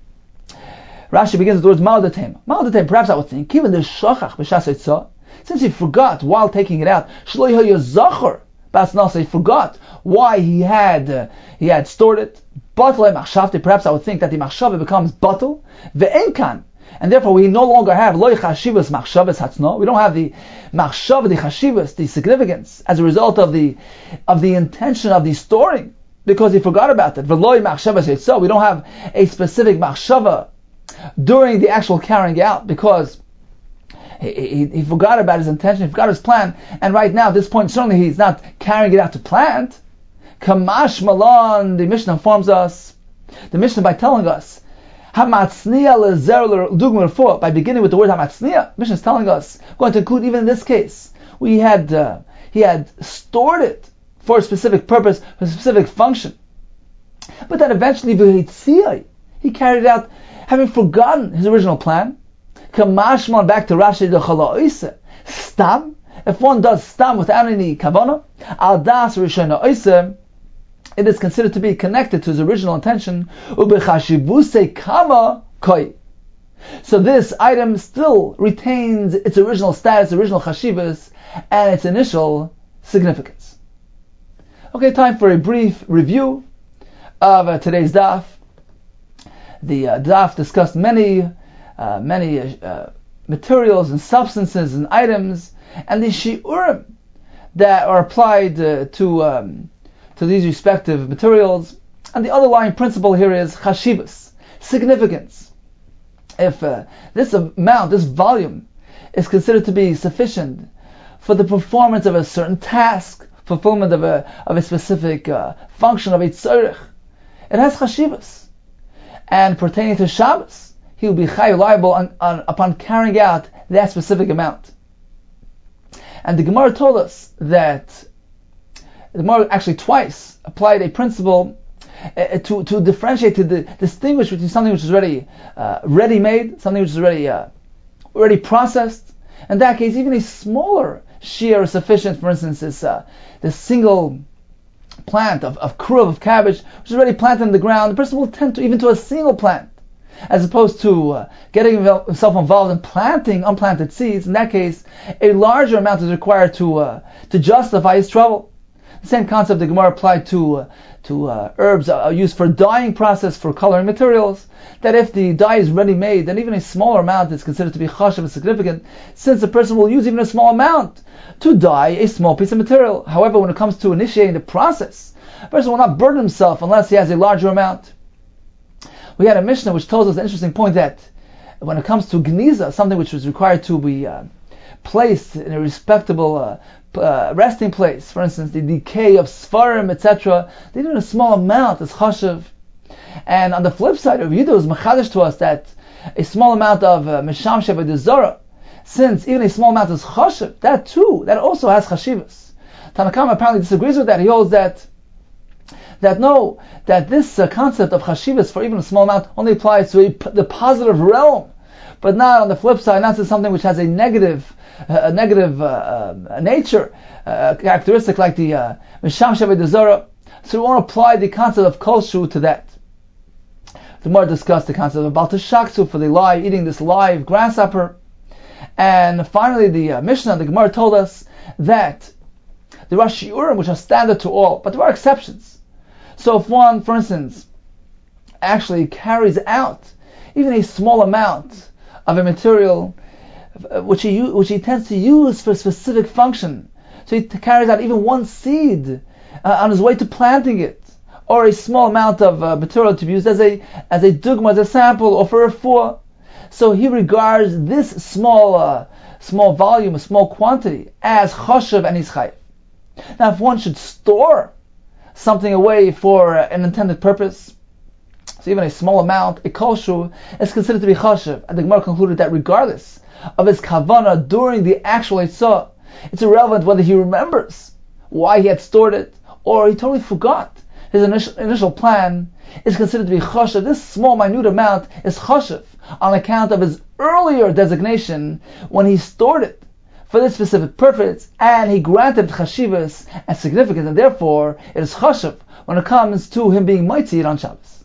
Rashi begins with the words Ma'odatem. Ma'odatem, perhaps I would think, even the shachach b'shas eitzah, since he forgot while taking it out, shlo yachor basnasa, he forgot why he had stored it. Batal machshavte, perhaps I would think that the machshava becomes batal. Ve'enkan, And therefore we no longer have loy chashivas machshavas hatzno. We don't have the machshav, the chashivas, the significance as a result of the intention of the storing, because he forgot about it. V'loy machshavas yitzah. We don't have a specific machshava during the actual carrying out, because he forgot about his intention, he forgot his plan, and right now at this point certainly he's not carrying it out to plant. Kamash Malan, the Mishnah informs us, the Mishnah by telling us, Hamatzniya lezer dugma refuah, by beginning with the word Hamatzniya, Mishnah is telling us, going to include even in this case, he had stored it for a specific purpose, for a specific function, but then eventually he carried it out having forgotten his original plan. Kamashman, back to Rashi, the chala stam. If one does stam without any kavanah, al das rishona oisem, it is considered to be connected to his original intention. Ubechashivuse kama koi. So this item still retains its original status, original chashivas, and its initial significance. Okay, time for a brief review of today's daf. The daf discussed many materials and substances and items, and the shi'urim that are applied to these respective materials. And the underlying principle here is chashivas, significance. If this amount, this volume, is considered to be sufficient for the performance of a certain task, fulfillment of a specific function of a tzorich, it has chashivas. And pertaining to Shabbos, he will be liable upon carrying out that specific amount. And the Gemara told us that the Gemara actually twice applied a principle to differentiate, to distinguish between something which is already ready-made, something which is already processed. In that case, even a smaller shear is sufficient. For instance, this single plant of kruv, of cabbage, which is already planted in the ground, the person will tend to even to a single plant, as opposed to getting himself involved in planting unplanted seeds. In that case, a larger amount is required to justify his trouble. The same concept the Gemara applied to herbs used for dyeing process, for coloring materials, that if the dye is ready made, then even a smaller amount is considered to be chashav and significant, since the person will use even a small amount to dye a small piece of material. However, when it comes to initiating the process, a person will not burden himself unless he has a larger amount. We had a Mishnah which tells us an interesting point, that when it comes to gniza, something which was required to be placed in a respectable resting place, for instance, the decay of svarim, etc., even a small amount is chashav. And on the flip side, Rav Yehuda was machadish to us that a small amount of misham sheva dezara, since even a small amount is chashav, that also has chashivas. Tanakama apparently disagrees with that. He holds that this concept of chashivas for even a small amount only applies to the positive realm, but not on the flip side, not to something which has a negative nature, characteristic like the misham sheva dezara. So we won't apply the concept of koshu to that. The Gemara discussed the concept of baltashaksu, for the eating this live grasshopper. And finally, the Mishnah, the Gemara told us that there are shiurim which are standard to all, but there are exceptions. So if one, for instance, actually carries out even a small amount of a material which he tends to use for a specific function, so he carries out even one seed on his way to planting it, or a small amount of material to be used as a dugma, as a sample, or for a refuah. So he regards this small volume, a small quantity, as chashav, and he's chayiv. Now, if one should store something away for an intended purpose, so even a small amount, a koshu, is considered to be chashav. And the Gemara concluded that regardless of his kavanah during the actual eitzah, it's irrelevant whether he remembers why he had stored it, or he totally forgot his initial plan, is considered to be chashav. This small, minute amount is chashav on account of his earlier designation when he stored it for this specific purpose, and he granted chashivas and significance, and therefore it is chashav when it comes to him being mitzvah on Shabbos.